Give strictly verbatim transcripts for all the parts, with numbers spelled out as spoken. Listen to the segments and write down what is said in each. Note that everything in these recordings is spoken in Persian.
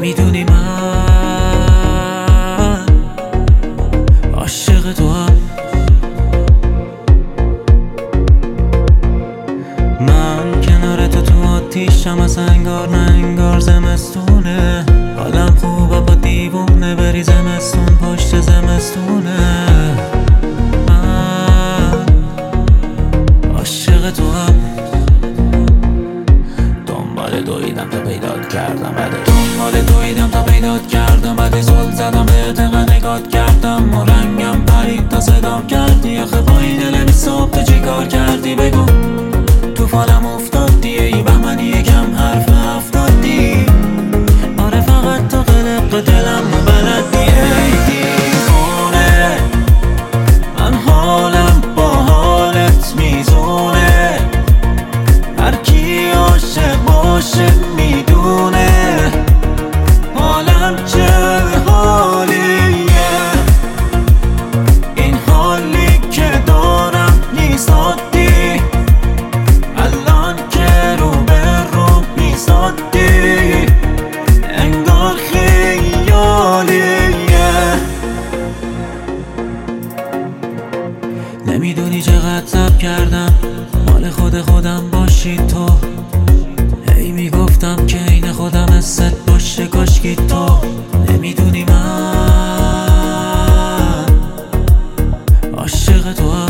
نمیدونی من عاشق تو هم. من کنار تو تو آتیشم، از انگار نه انگار زمستونه. حالم خوبه با دیوونه بری زمستون پشت زمستونه. من عاشق تو هم. دنبال دویدم تا پیدات کردم بده دنبال دویدم تا پیدات کردم بده زل زدم به اتقا نگات کردم و رنگم پرید تا صدام کردی. آخه با این دل بی صبح تو چی کار کردی بگو؟ توفانم افتادی ای بهمنی یکم حرف افتادی. آره فقط تو قلق دلم و بلدی ای دیوونه. من حالم با حالت میزونه. هر کی عاشق باشه میدونه حالم چه حالیه. این حالی که دارم نیست عادی. الان که رو به رو میزادی انگار خیالیه. نمیدونی چقدر صبر کردم مال خود خودم باشی تو. هی میگفتم که این خودم حست باشه کاشکی تو. نمیدونی من عاشق تو هم.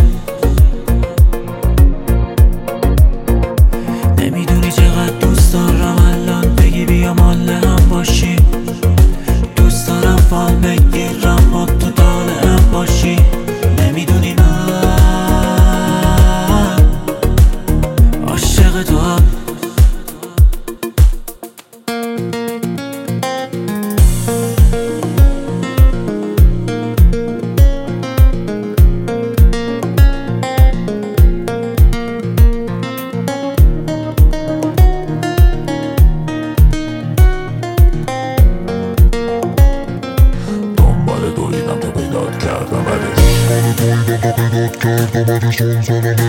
نمیدونی چقدر دوست دارم الان بگی بیا مال هم باشی. دوست دارم فال بگیرم با تو طالعم باشی. نمیدونی من عاشق تو هم. دنبال دویدم تا پیدات کردم بده